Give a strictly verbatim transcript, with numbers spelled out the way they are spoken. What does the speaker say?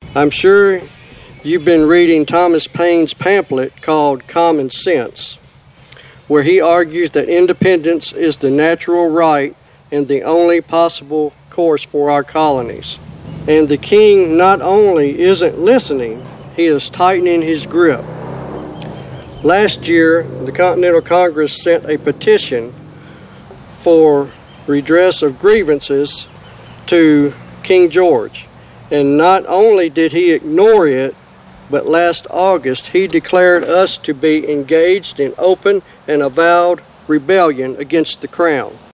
I'm sure you've been reading Thomas Paine's pamphlet called Common Sense, where he argues that independence is the natural right and the only possible course for our colonies. And the king not only isn't listening, he is tightening his grip. Last year, the Continental Congress sent a petition for redress of grievances to King George. And not only did he ignore it, but last August he declared us to be engaged in open and avowed rebellion against the crown.